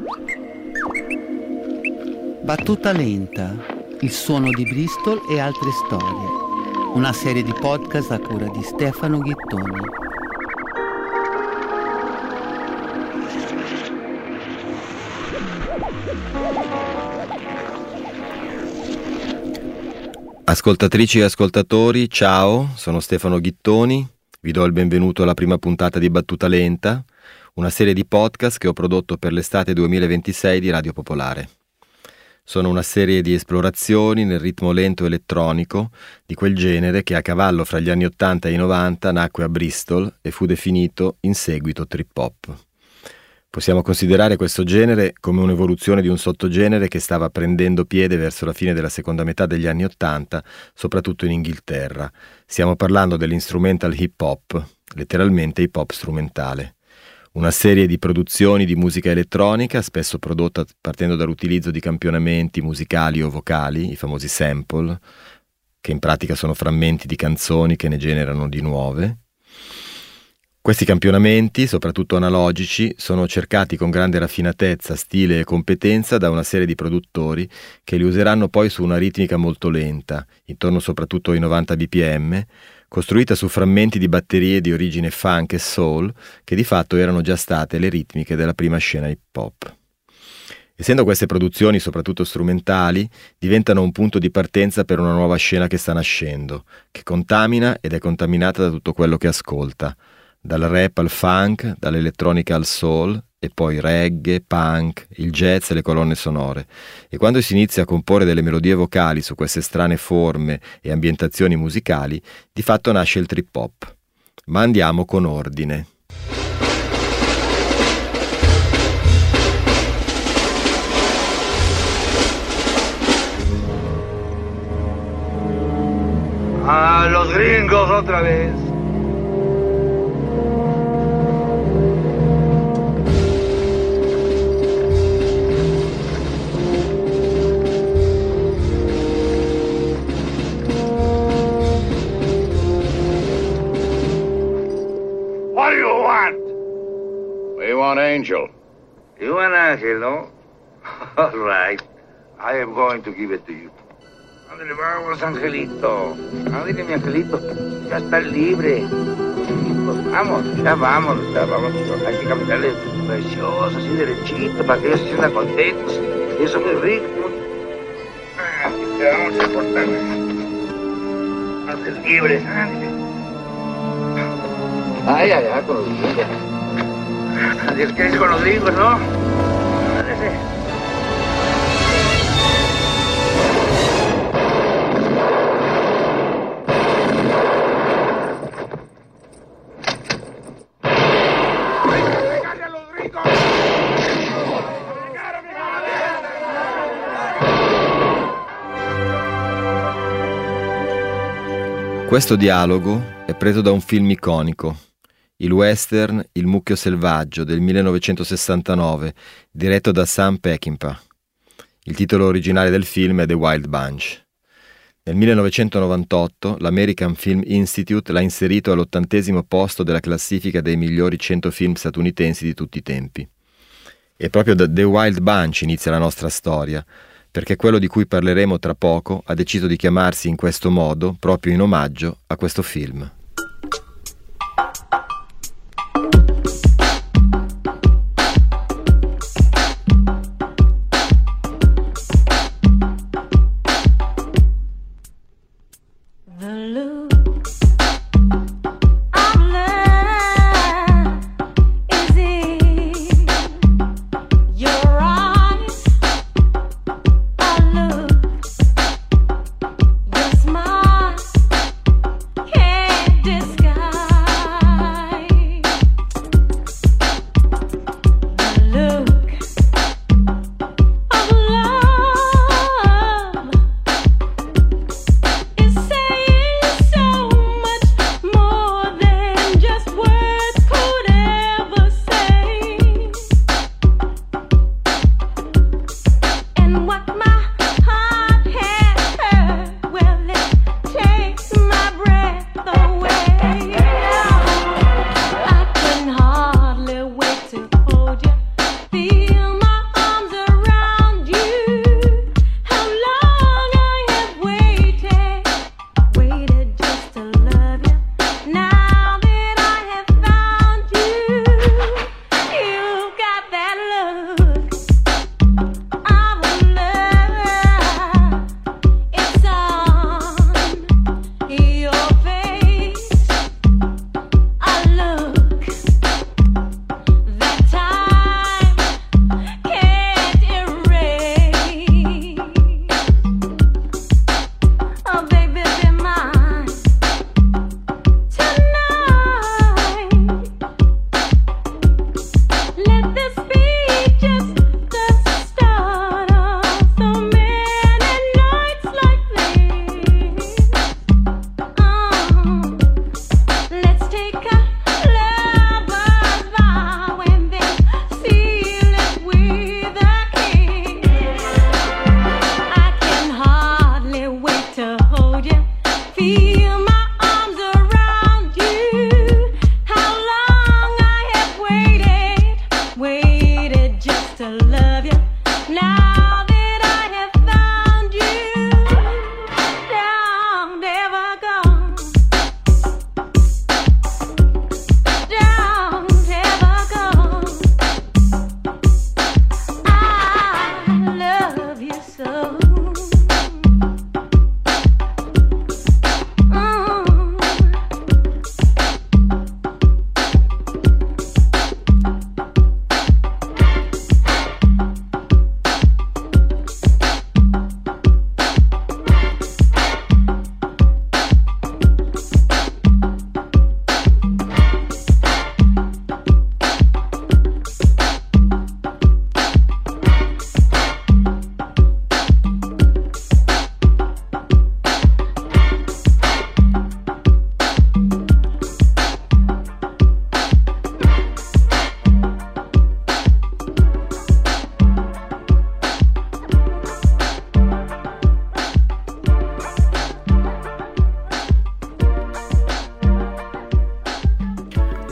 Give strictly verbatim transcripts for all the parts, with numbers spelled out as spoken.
Battuta lenta, il suono di Bristol e altre storie. Una serie di podcast a cura di Stefano Ghittoni. Ascoltatrici e ascoltatori, ciao, sono Stefano Ghittoni, vi do il benvenuto alla prima puntata di Battuta Lenta, una serie di podcast che ho prodotto per l'estate duemilaventisei di Radio Popolare. Sono una serie di esplorazioni nel ritmo lento elettronico di quel genere che a cavallo fra gli anni ottanta e i novanta nacque a Bristol e fu definito in seguito trip hop. Possiamo considerare questo genere come un'evoluzione di un sottogenere che stava prendendo piede verso la fine della seconda metà degli anni ottanta, soprattutto in Inghilterra. Stiamo parlando dell'instrumental hip hop, letteralmente hip hop strumentale. Una serie di produzioni di musica elettronica, spesso prodotta partendo dall'utilizzo di campionamenti musicali o vocali, i famosi sample, che in pratica sono frammenti di canzoni che ne generano di nuove. Questi campionamenti, soprattutto analogici, sono cercati con grande raffinatezza, stile e competenza da una serie di produttori che li useranno poi su una ritmica molto lenta, intorno soprattutto ai novanta bpm, costruita su frammenti di batterie di origine funk e soul, che di fatto erano già state le ritmiche della prima scena hip hop. Essendo queste produzioni soprattutto strumentali, diventano un punto di partenza per una nuova scena che sta nascendo, che contamina ed è contaminata da tutto quello che ascolta, dal rap al funk, dall'elettronica al soul, e poi reggae, punk, il jazz e le colonne sonore. E quando si inizia a comporre delle melodie vocali su queste strane forme e ambientazioni musicali, di fatto nasce il trip hop. Ma andiamo con ordine. Ah, los gringos otra vez. What do you want? We want Angel. You want Angel, no? All right. I am going to give it to you. Ándale, vamos, Angelito. Ándale, mi Angelito. Ya está libre. Pues vamos, ya vamos, ya vamos. Hay que caminarle precioso, así derechito, para que ellos se sientan contentos. Y eso muy rico. Ah, te vamos a cortar. Ándale, libres, ándale. Ay, ay, ay, con los gringos. Dios, ¿qué dice con los gringos, no? Ándale. Questo dialogo è preso da un film iconico, il western Il mucchio selvaggio del millenovecentosessantanove, diretto da Sam Peckinpah. Il titolo originale del film è The Wild Bunch. Nel millenovecentonovantotto l'American Film Institute l'ha inserito all'ottantesimo posto della classifica dei migliori cento film statunitensi di tutti i tempi. E proprio da The Wild Bunch inizia la nostra storia, perché quello di cui parleremo tra poco ha deciso di chiamarsi in questo modo proprio in omaggio a questo film. Feel my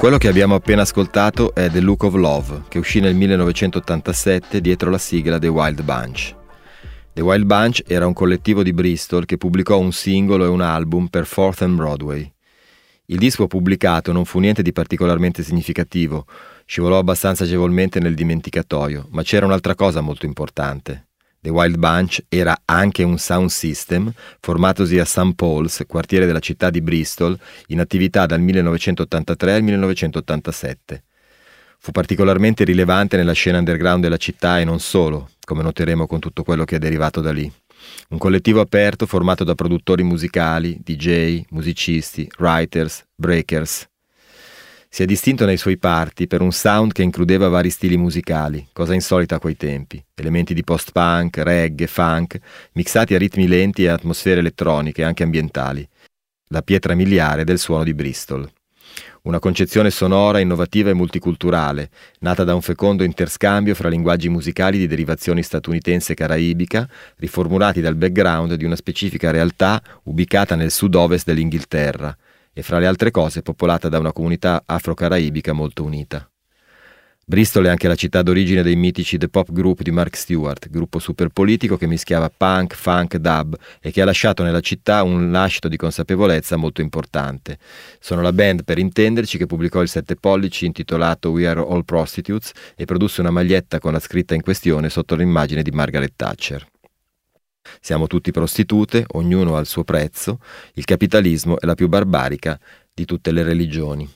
Quello che abbiamo appena ascoltato è The Look of Love, che uscì nel millenovecentottantasette dietro la sigla The Wild Bunch. The Wild Bunch era un collettivo di Bristol che pubblicò un singolo e un album per Fourth and Broadway. Il disco pubblicato non fu niente di particolarmente significativo, scivolò abbastanza agevolmente nel dimenticatoio, ma c'era un'altra cosa molto importante. The Wild Bunch era anche un sound system formatosi a Saint Paul's, quartiere della città di Bristol, in attività dal millenovecentottantatré al millenovecentottantasette. Fu particolarmente rilevante nella scena underground della città e non solo, come noteremo con tutto quello che è derivato da lì. Un collettivo aperto formato da produttori musicali, D J, musicisti, writers, breakers. Si è distinto nei suoi parti per un sound che includeva vari stili musicali, cosa insolita a quei tempi, elementi di post-punk, reggae, funk, mixati a ritmi lenti e atmosfere elettroniche, anche ambientali. La pietra miliare del suono di Bristol. Una concezione sonora, innovativa e multiculturale, nata da un fecondo interscambio fra linguaggi musicali di derivazione statunitense e caraibica, riformulati dal background di una specifica realtà ubicata nel sud-ovest dell'Inghilterra, e fra le altre cose popolata da una comunità afro-caraibica molto unita. Bristol è anche la città d'origine dei mitici The Pop Group di Mark Stewart, gruppo superpolitico che mischiava punk, funk, dub e che ha lasciato nella città un lascito di consapevolezza molto importante. Sono la band, per intenderci, che pubblicò il sette pollici intitolato We Are All Prostitutes e produsse una maglietta con la scritta in questione sotto l'immagine di Margaret Thatcher. Siamo tutti prostitute, ognuno ha il suo prezzo, il capitalismo è la più barbarica di tutte le religioni.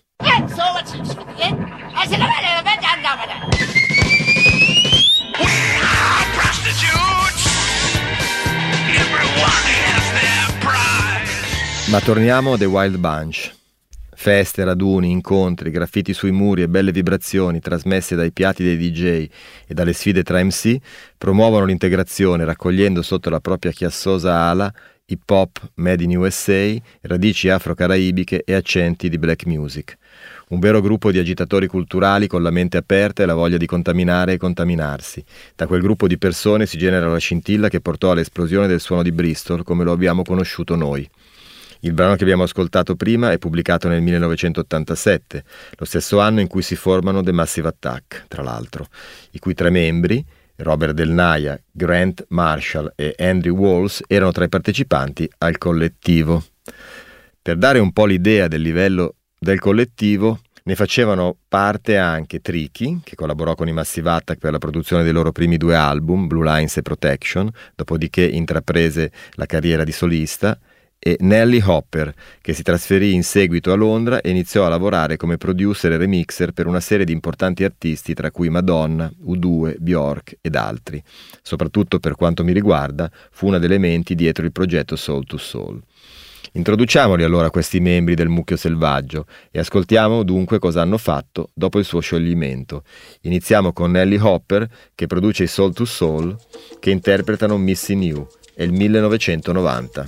Ma torniamo a The Wild Bunch. Feste, raduni, incontri, graffiti sui muri e belle vibrazioni trasmesse dai piatti dei D J e dalle sfide tra M C promuovono l'integrazione raccogliendo sotto la propria chiassosa ala hip hop made in U S A, radici afro-caraibiche e accenti di black music. Un vero gruppo di agitatori culturali con la mente aperta e la voglia di contaminare e contaminarsi. Da quel gruppo di persone si genera la scintilla che portò all'esplosione del suono di Bristol come lo abbiamo conosciuto noi. Il brano che abbiamo ascoltato prima è pubblicato nel millenovecentottantasette, lo stesso anno in cui si formano The Massive Attack, tra l'altro, i cui tre membri, Robert Del Naja, Grant Marshall e Andrew Walls, erano tra i partecipanti al collettivo. Per dare un po' l'idea del livello del collettivo, ne facevano parte anche Tricky, che collaborò con i Massive Attack per la produzione dei loro primi due album, Blue Lines e Protection, dopodiché intraprese la carriera di solista, e Nelly Hopper, che si trasferì in seguito a Londra e iniziò a lavorare come producer e remixer per una serie di importanti artisti, tra cui Madonna, U due, Bjork ed altri. Soprattutto per quanto mi riguarda, fu una delle menti dietro il progetto Soul to Soul. Introduciamoli allora questi membri del mucchio selvaggio e ascoltiamo dunque cosa hanno fatto dopo il suo scioglimento. Iniziamo con Nelly Hopper, che produce i Soul to Soul, che interpretano Missing You. È il millenovecentonovanta.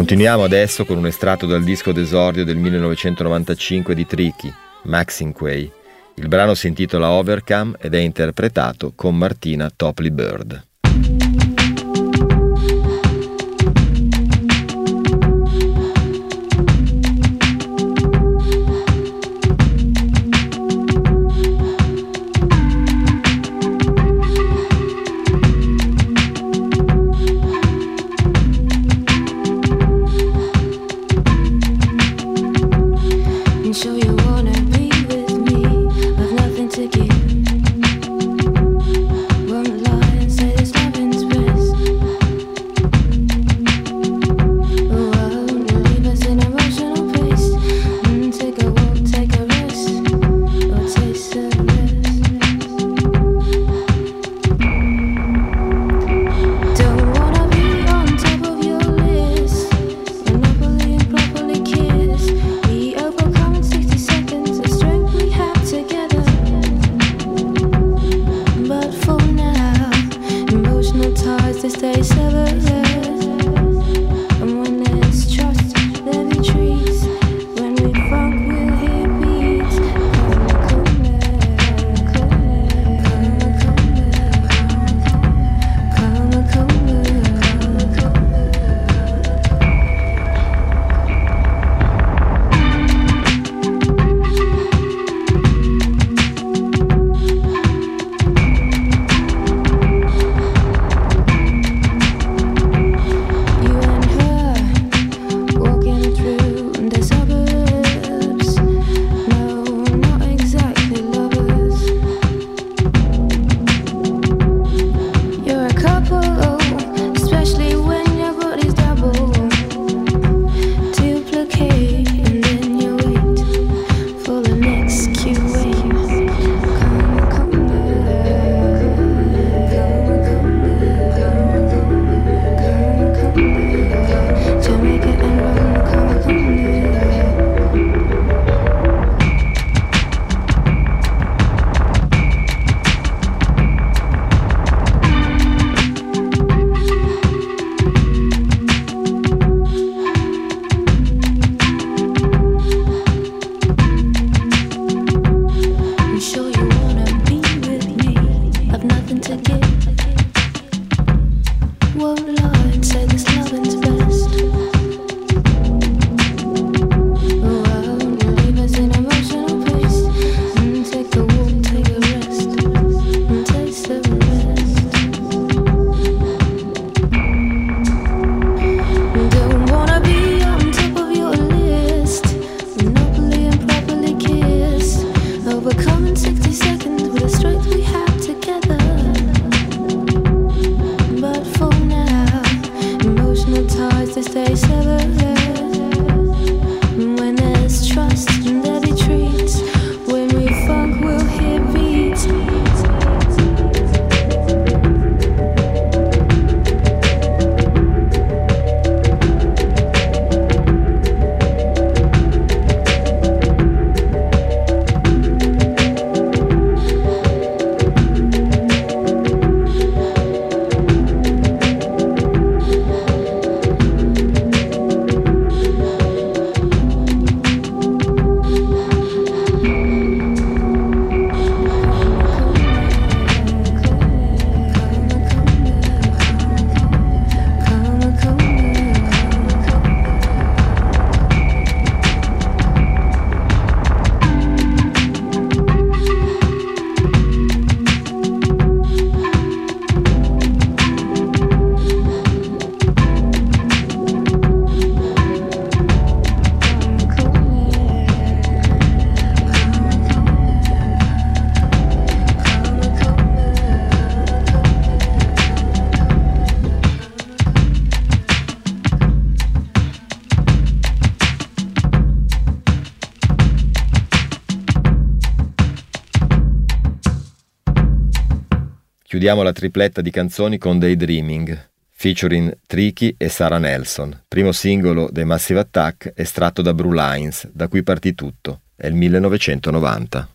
Continuiamo adesso con un estratto dal disco d'esordio del millenovecentonovantacinque di Tricky, Maxinquay. Il brano si intitola Overcome ed è interpretato con Martina Topley Bird. Chiudiamo la tripletta di canzoni con Daydreaming, featuring Tricky e Sarah Nelson, primo singolo dei Massive Attack estratto da Blue Lines, da cui partì tutto, è il millenovecentonovanta.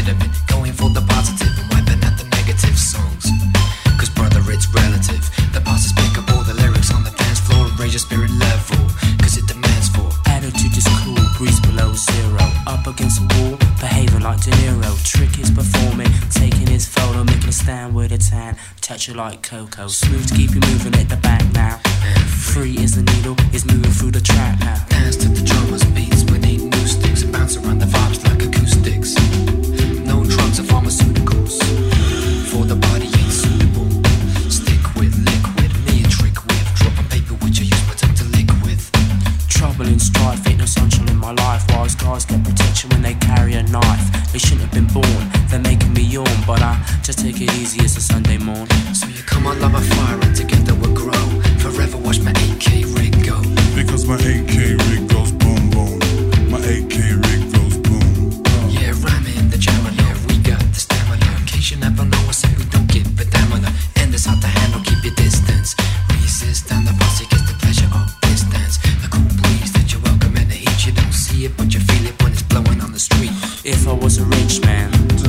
should have been going for the positive and wiping out the negative songs. Cause brother, it's relative. The bosses pick up all the lyrics on the dance floor, raise your spirit level, cause it demands for attitude is cool, breeze below zero. Up against the wall, behaving like De Niro. Trick is performing, taking his photo, making a stand with a tan. Touch it like Coco, smooth to keep you moving at the back now. Free as the needle, is moving through the track now. Dance to the drummers, beats, we need new sticks. Bounce around the vibes like acoustics. No drugs or pharmaceuticals, for the body ain't suitable. Stick with liquid, me a trick with. Drop on paper which I use my tongue to lick with. Trouble and strife, ain't no sunshine in my life. Wise guys get protection when they carry a knife. They shouldn't have been born, they're making me yawn. But I just take it easy, it's a Sunday morn. So you come on, love a fire and together we'll grow. Forever watch my A K rig go. Because my A K rig goes boom boom. My A K rig goes boom. Oh. Yeah, rhyming the jammer, yeah, we got the stamina. In case you never know us, we don't give a damn on the end is hard to handle, keep your distance. Resist and the posse gets the pleasure of distance. The cool breeze that you welcome and the heat, you don't see it but you feel it when it's blowing on the street. If I was a rich man,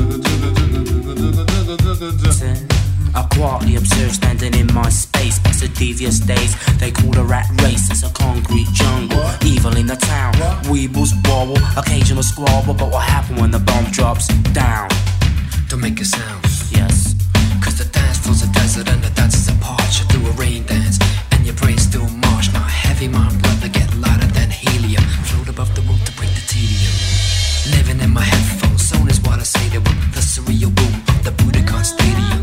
I quietly observe standing in my space. Past the devious days they call a rat race. It's a concrete jungle, what? Evil in the town, what? Weebles wobble, occasional squabble. But what happened when the bomb drops down? Don't make a sound. Yes, cause the dance floor's a desert and the dancers apart. You do a rain dance and your brain still march. Not heavy, my brother, get lighter than helium. Float above the rope to break the tedium. Living in my headphones, soon is what I say to them. The surreal boom of the Budokan Stadium.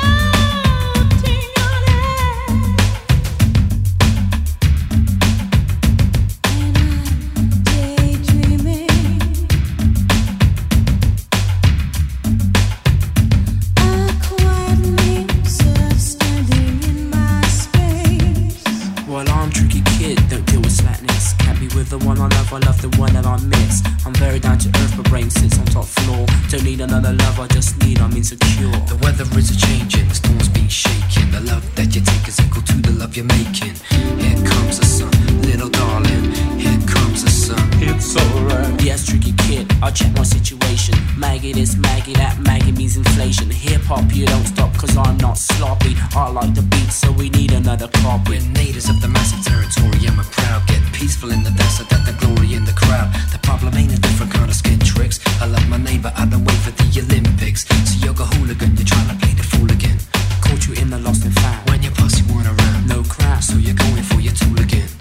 The one I love, I love the one that I miss. I'm very down to earth, but brain sits on top floor. Don't need another love, I just need, I'm insecure. The weather is a changing, the storm's been shaking. The love that you take is equal to the love you're making. Here comes the sun, little darling. Here comes the sun. It's alright. Yes, tricky kid, I check my situation. Maggie this, Maggie that, Maggie means inflation. Hip hop, you don't stop, cause I'm not sloppy. I like the beat, so we need another copy. We're natives of the massive territory, and we're proud. Get peaceful in the dance. So that the glory in the crowd. The problem ain't a different kind of skin tricks. I love my neighbor, I don't wait for the Olympics. So you're a hooligan, you're trying to play the fool again. Caught you in the lost and found. When your posse weren't around, no crowd, so you're going for your tool again.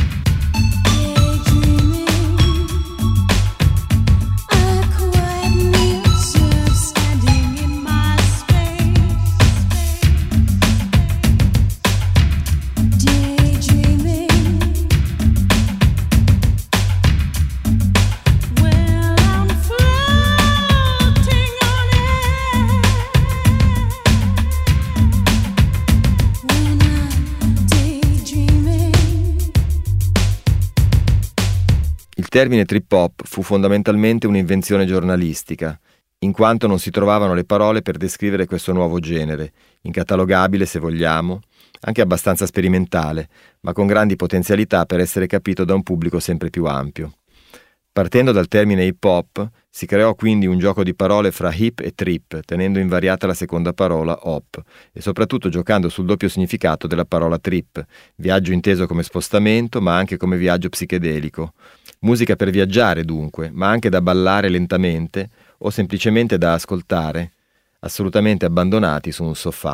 Il termine trip hop fu fondamentalmente un'invenzione giornalistica, in quanto non si trovavano le parole per descrivere questo nuovo genere, incatalogabile se vogliamo, anche abbastanza sperimentale, ma con grandi potenzialità per essere capito da un pubblico sempre più ampio. Partendo dal termine hip hop, si creò quindi un gioco di parole fra hip e trip, tenendo invariata la seconda parola hop, e soprattutto giocando sul doppio significato della parola trip, viaggio inteso come spostamento, ma anche come viaggio psichedelico. Musica per viaggiare dunque, ma anche da ballare lentamente o semplicemente da ascoltare, assolutamente abbandonati su un sofà.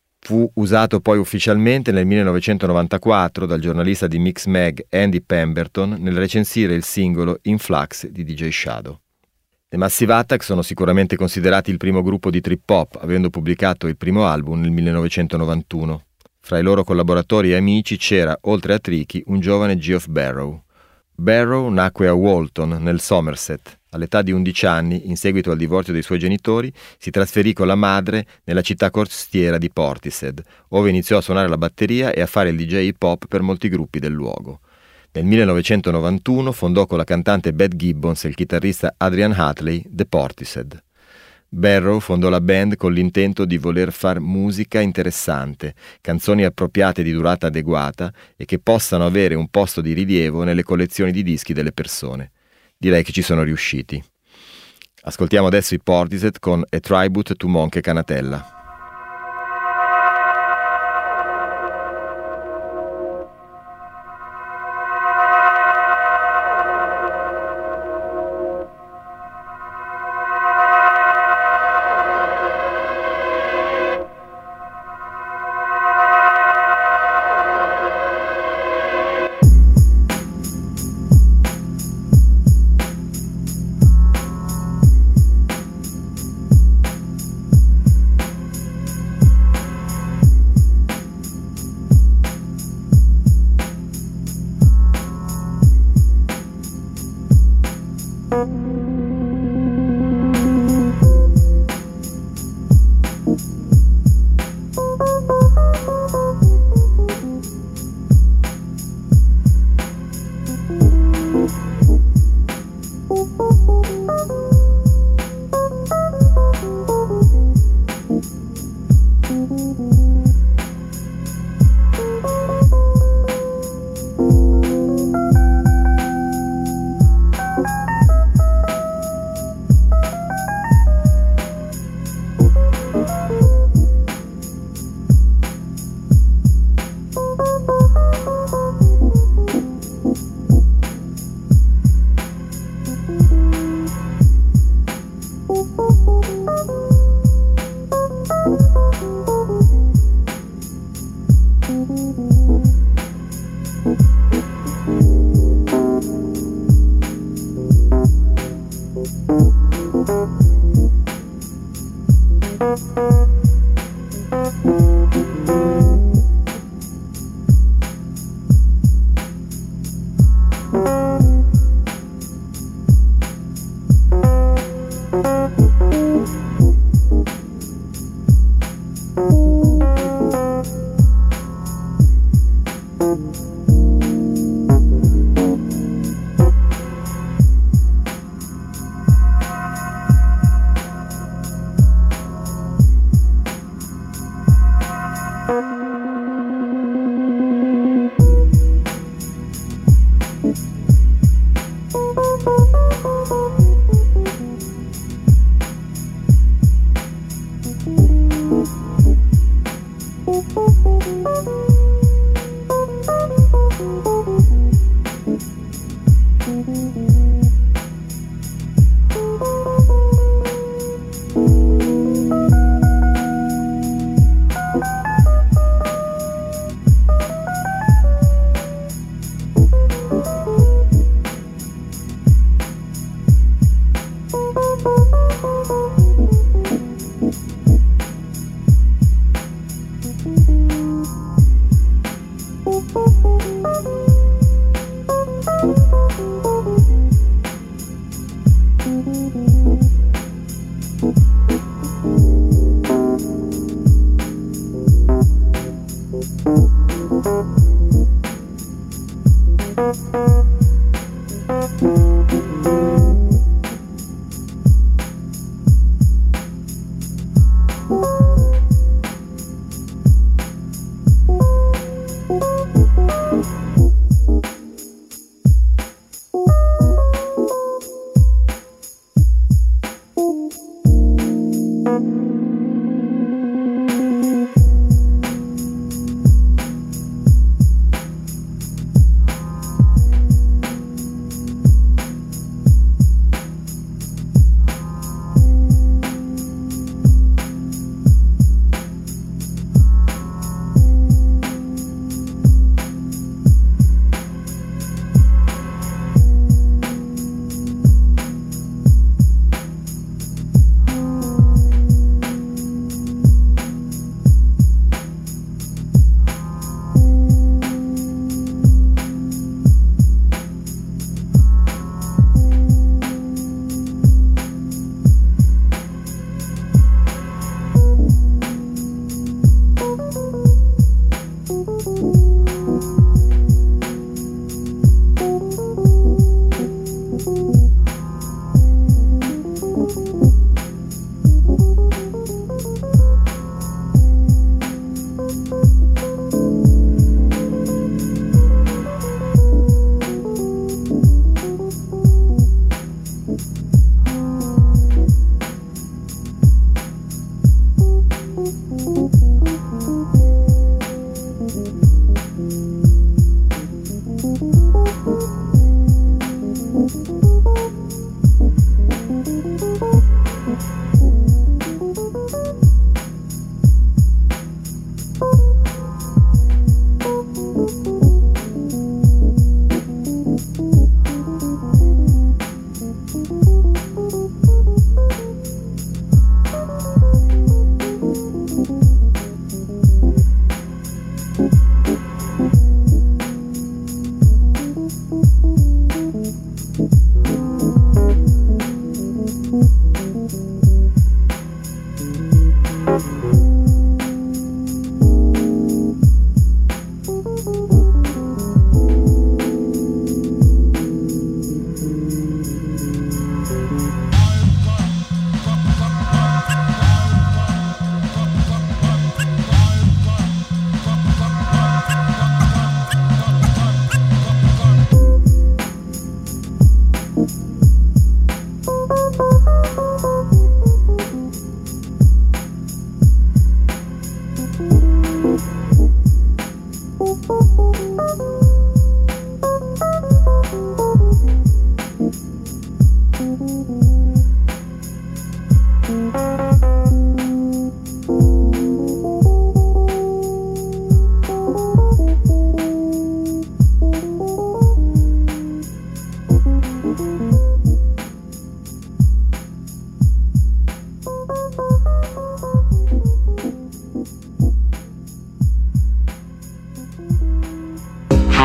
Fu usato poi ufficialmente nel millenovecentonovantaquattro dal giornalista di Mix Mag Andy Pemberton nel recensire il singolo In Flux di D J Shadow. The Massive Attack sono sicuramente considerati il primo gruppo di trip hop, avendo pubblicato il primo album nel millenovecentonovantuno. Fra i loro collaboratori e amici c'era, oltre a Tricky, un giovane Geoff Barrow. Barrow nacque a Walton, nel Somerset. All'età di undici anni, in seguito al divorzio dei suoi genitori, si trasferì con la madre nella città costiera di Portishead, ove iniziò a suonare la batteria e a fare il D J hip hop per molti gruppi del luogo. Nel millenovecentonovantuno fondò con la cantante Beth Gibbons e il chitarrista Adrian Hatley The Portishead. Barrow fondò la band con l'intento di voler far musica interessante, canzoni appropriate di durata adeguata e che possano avere un posto di rilievo nelle collezioni di dischi delle persone. Direi che ci sono riusciti. Ascoltiamo adesso i Portishead con A Tribute to Monche Canatella.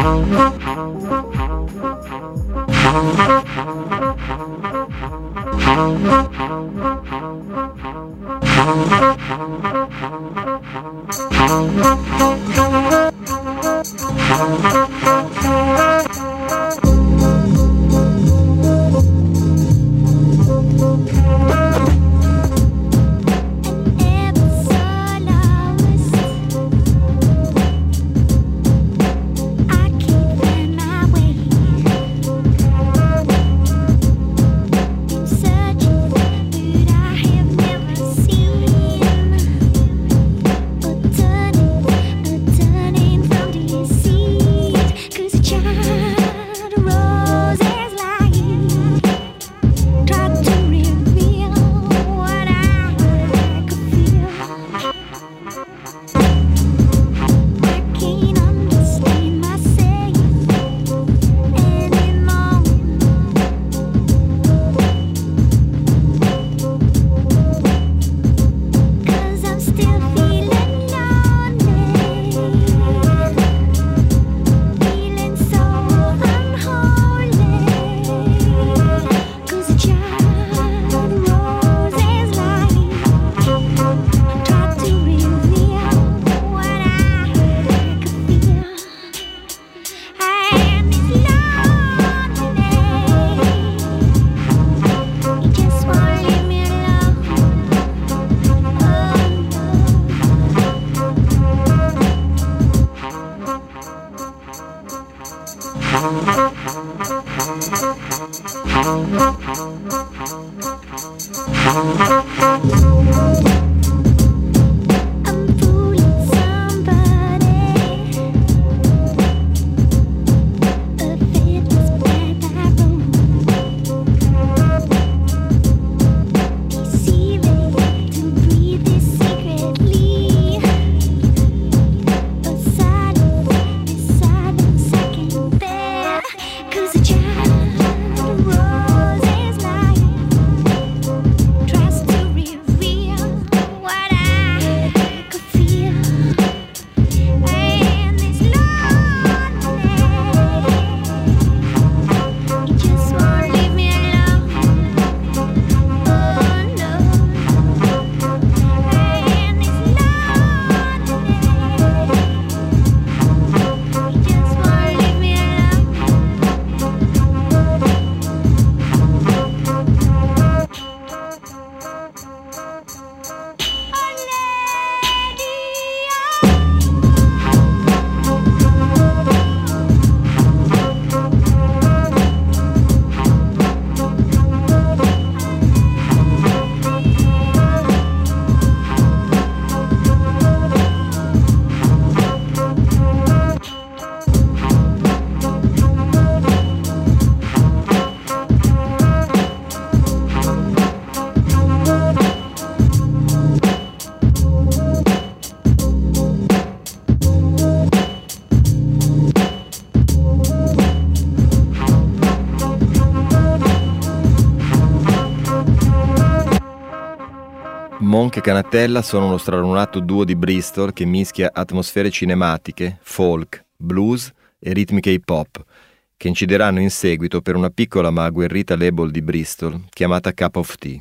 Monk e Canatella sono uno stralunato duo di Bristol che mischia atmosfere cinematiche, folk, blues e ritmiche hip hop, che incideranno in seguito per una piccola ma agguerrita label di Bristol chiamata Cup of Tea.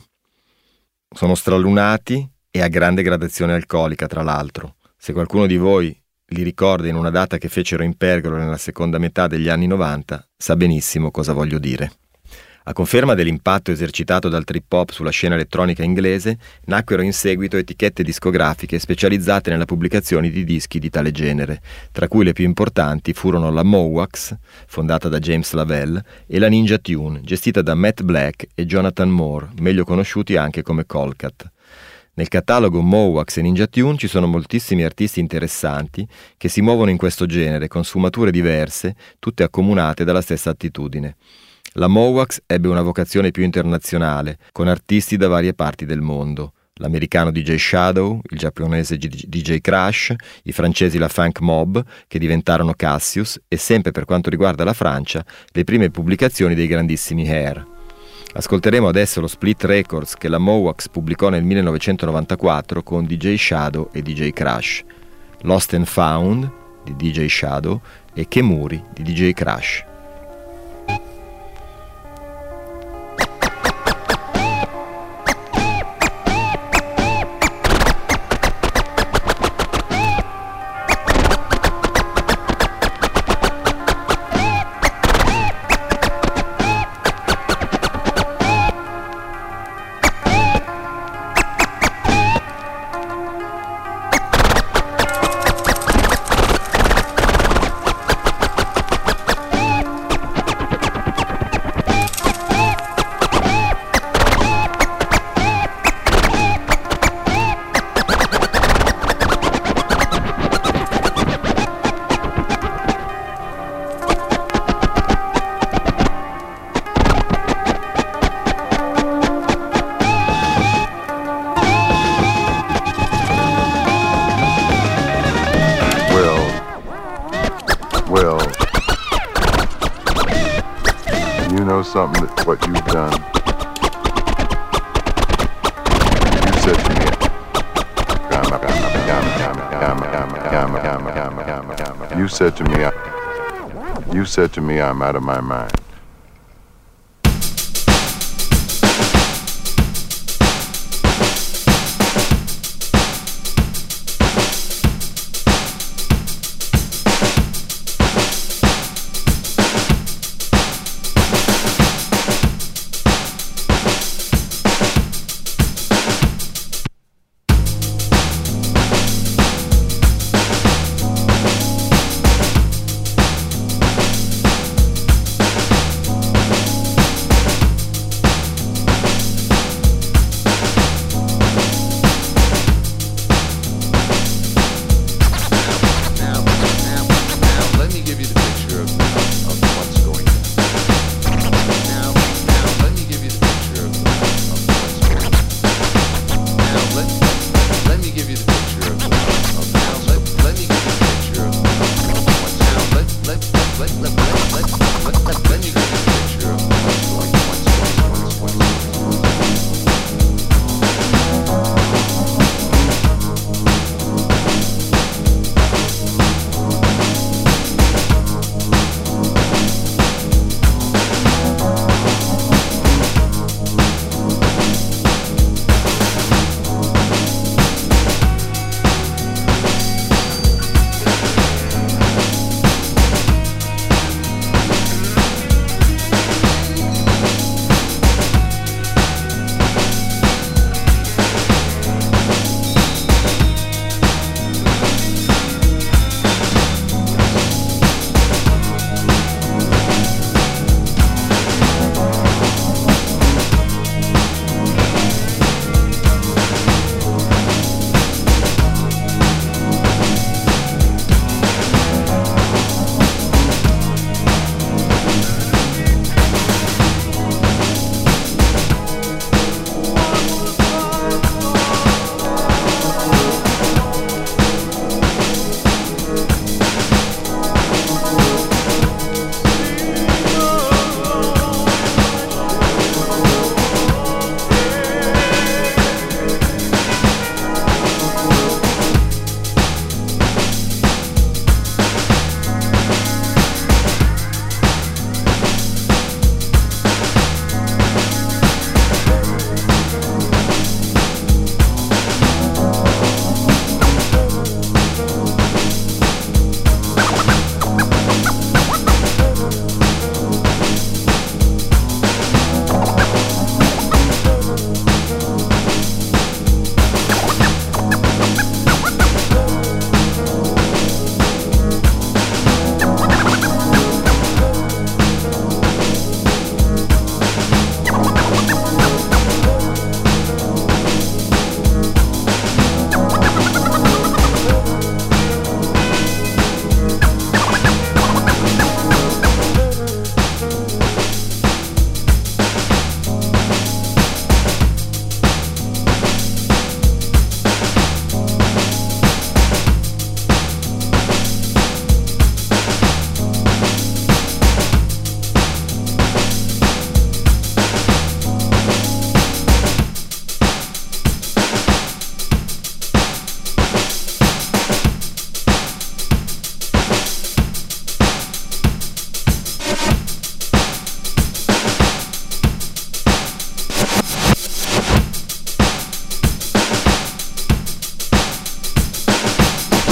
Sono stralunati e a grande gradazione alcolica, tra l'altro. Se qualcuno di voi li ricorda in una data che fecero in Pergolo nella seconda metà degli anni novanta, sa benissimo cosa voglio dire. A conferma dell'impatto esercitato dal trip-hop sulla scena elettronica inglese, nacquero in seguito etichette discografiche specializzate nella pubblicazione di dischi di tale genere, tra cui le più importanti furono la Mowax, fondata da James Lavelle, e la Ninja Tune, gestita da Matt Black e Jonathan Moore, meglio conosciuti anche come Colcat. Nel catalogo Mowax e Ninja Tune ci sono moltissimi artisti interessanti che si muovono in questo genere, con sfumature diverse, tutte accomunate dalla stessa attitudine. La Mowax ebbe una vocazione più internazionale, con artisti da varie parti del mondo. L'americano D J Shadow, il giapponese D J Crash, i francesi la Funk Mob, che diventarono Cassius, e sempre per quanto riguarda la Francia, le prime pubblicazioni dei grandissimi Hair. Ascolteremo adesso lo split records che la Mowax pubblicò nel millenovecentonovantaquattro con D J Shadow e D J Crash. Lost and Found, di D J Shadow, e Che muri di D J Crash. Something that what you've done. You said to me, you said to me, you said to me, I'm out of my mind.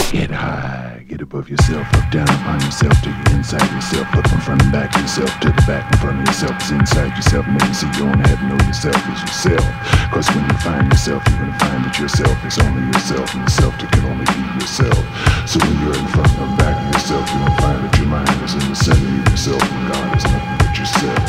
Get high, get above yourself, up, down, upon yourself, to the inside yourself, up in front and back yourself, to the back in front of yourself, is inside yourself, and then you see you don't have to know yourself is yourself. Cause when you find yourself, you're gonna find that yourself is only yourself, and yourself that can only be yourself. So when you're in front and back of yourself, you're gonna find that your mind is in the center of yourself, and God is nothing but yourself.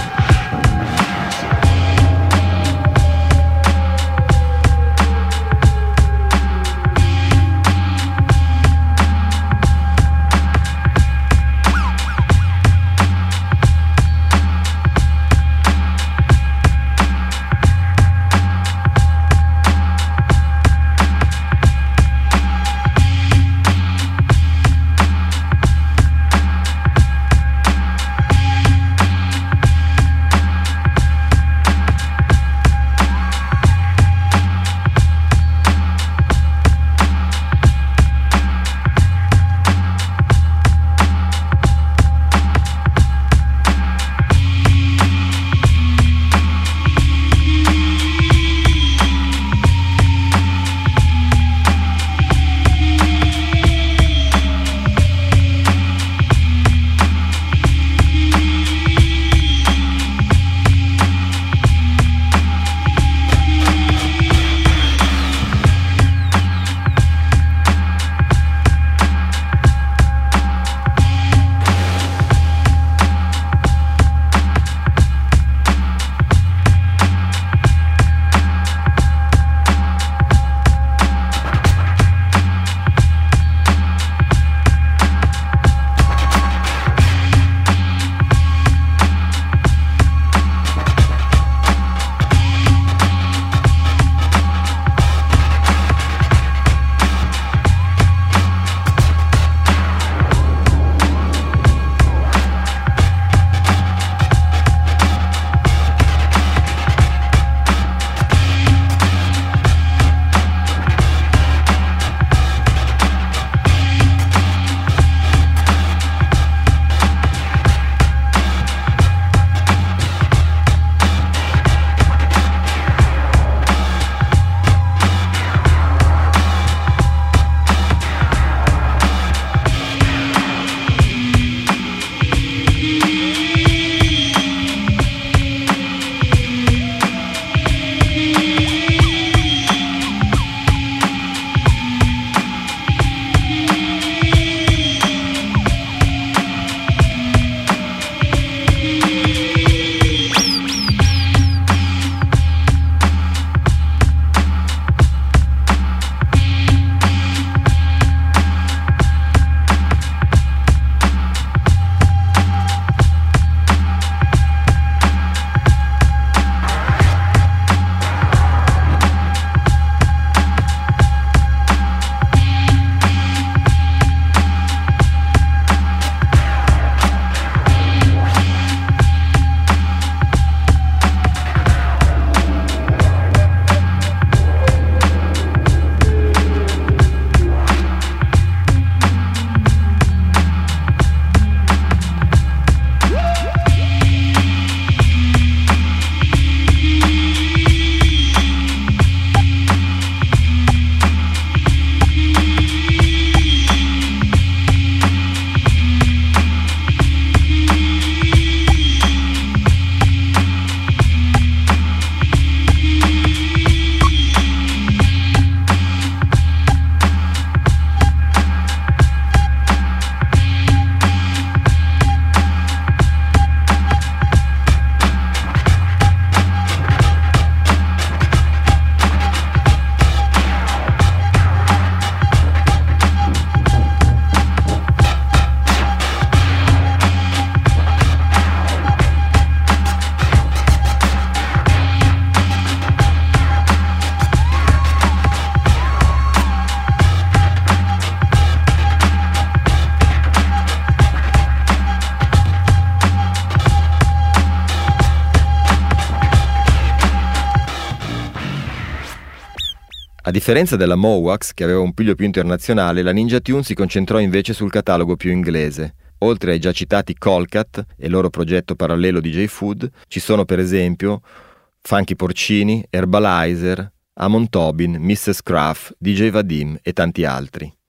A differenza della Mowax, che aveva un piglio più internazionale, la Ninja Tune si concentrò invece sul catalogo più inglese. Oltre ai già citati Colcat e il loro progetto parallelo D J Food, ci sono per esempio Funky Porcini, Herbalizer, Amon Tobin, missus Craft, D J Vadim e tanti altri.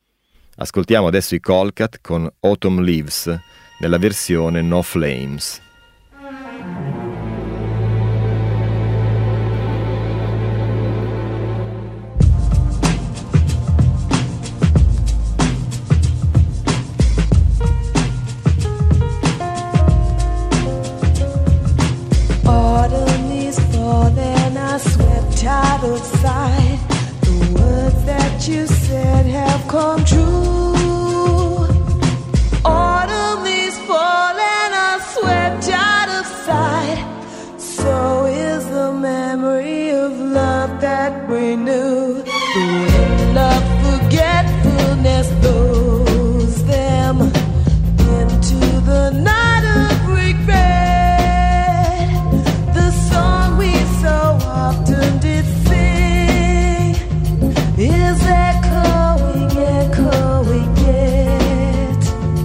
Ascoltiamo adesso i Colcat con Autumn Leaves, nella versione No Flames. Autumn is falling, I swept out of sight. The words that you said have come true. Autumn is falling, I swept out of sight. So is the memory of love that we knew. The wind of forgetfulness blows them into the night of regret. Often did sing is echoing, echoing yet.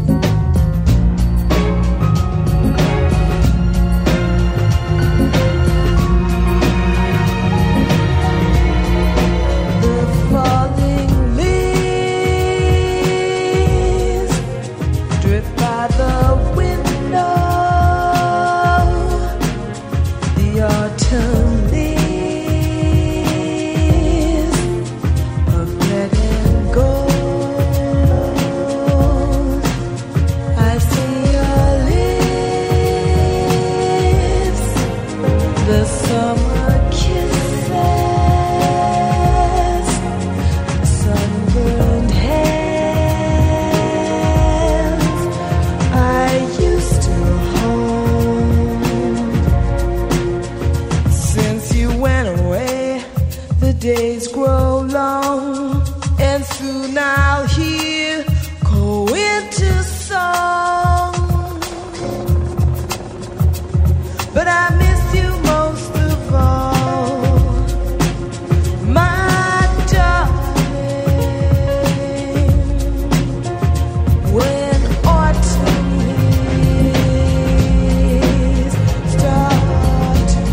The falling leaves drip by the window. The autumn days grow long, and soon I'll hear go into song. But I miss you most of all, my darling. When autumn leaves start to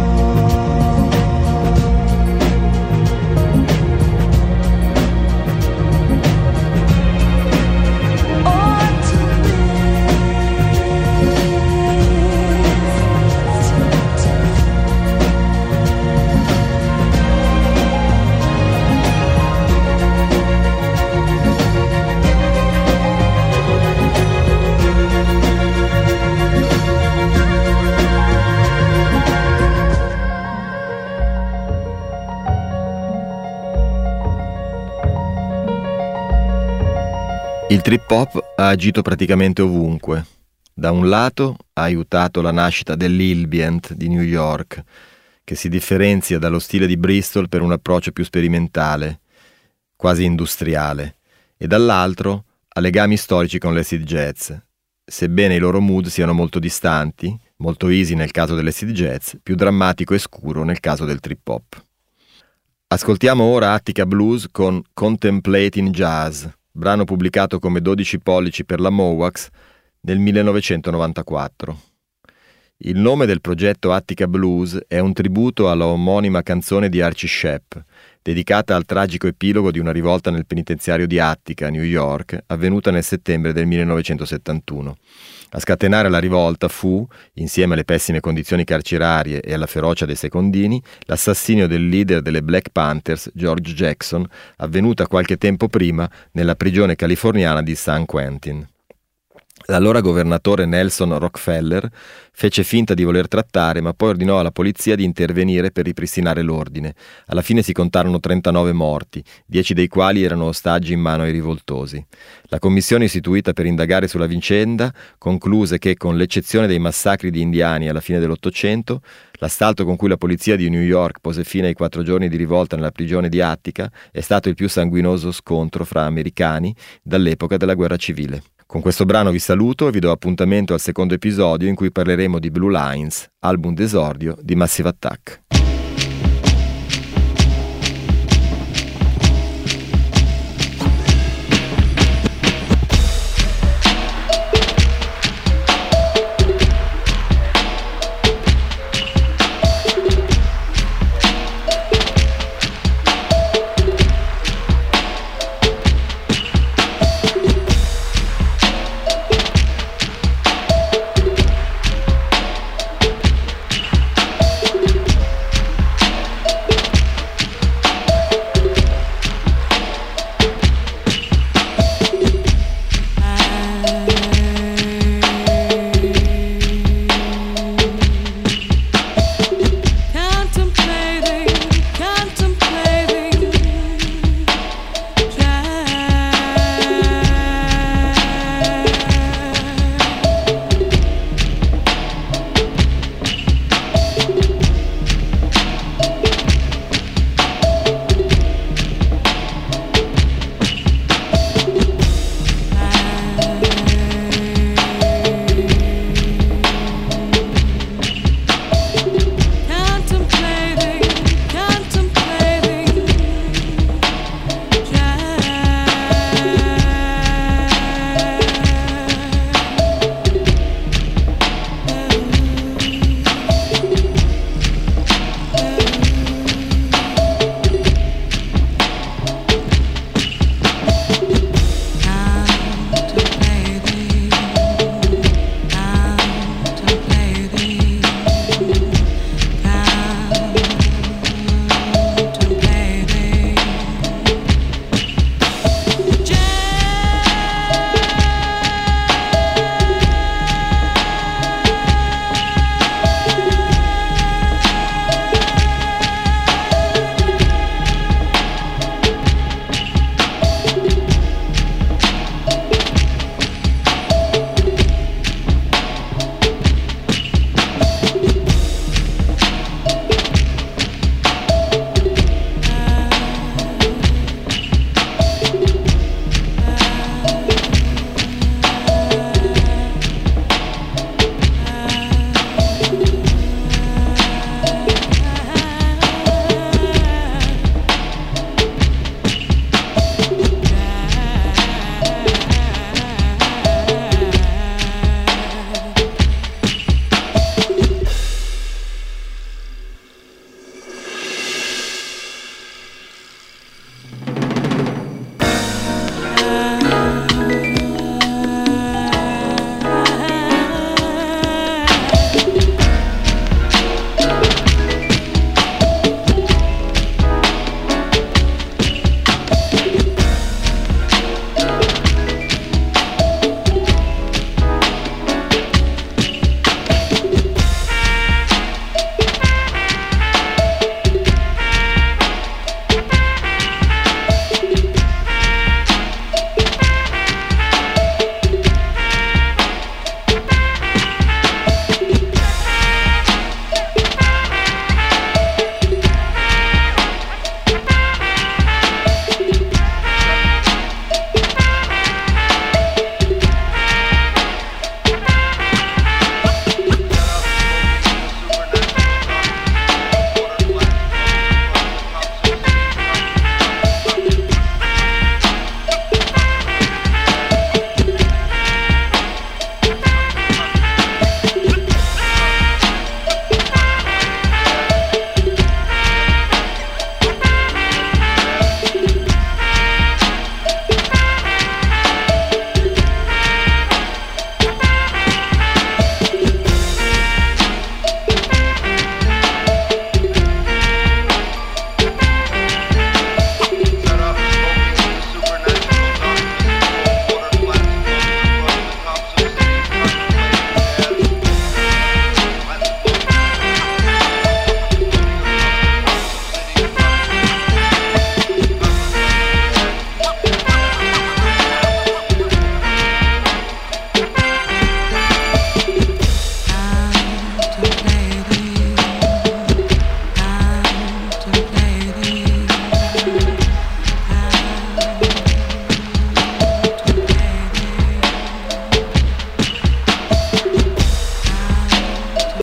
Il trip-hop ha agito praticamente ovunque. Da un lato ha aiutato la nascita dell'ambient di New York, che si differenzia dallo stile di Bristol per un approccio più sperimentale, quasi industriale, e dall'altro ha legami storici con l'acid jazz, sebbene i loro mood siano molto distanti, molto easy nel caso dell'acid jazz, più drammatico e scuro nel caso del trip-hop. Ascoltiamo ora Attica Blues con Contemplating Jazz, brano pubblicato come dodici pollici per la Mowax nel millenovecentonovantaquattro. Il nome del progetto Attica Blues è un tributo alla omonima canzone di Archie Shepp, dedicata al tragico epilogo di una rivolta nel penitenziario di Attica, New York, avvenuta nel settembre del millenovecentosettantuno. A scatenare la rivolta fu, insieme alle pessime condizioni carcerarie e alla ferocia dei secondini, l'assassinio del leader delle Black Panthers, George Jackson, avvenuta qualche tempo prima nella prigione californiana di San Quentin. L'allora governatore Nelson Rockefeller fece finta di voler trattare, ma poi ordinò alla polizia di intervenire per ripristinare l'ordine. Alla fine si contarono trentanove morti, dieci dei quali erano ostaggi in mano ai rivoltosi. La commissione istituita per indagare sulla vicenda concluse che, con l'eccezione dei massacri di indiani alla fine dell'Ottocento, l'assalto con cui la polizia di New York pose fine ai quattro giorni di rivolta nella prigione di Attica è stato il più sanguinoso scontro fra americani dall'epoca della guerra civile. Con questo brano vi saluto e vi do appuntamento al secondo episodio in cui parleremo di Blue Lines, album d'esordio di Massive Attack.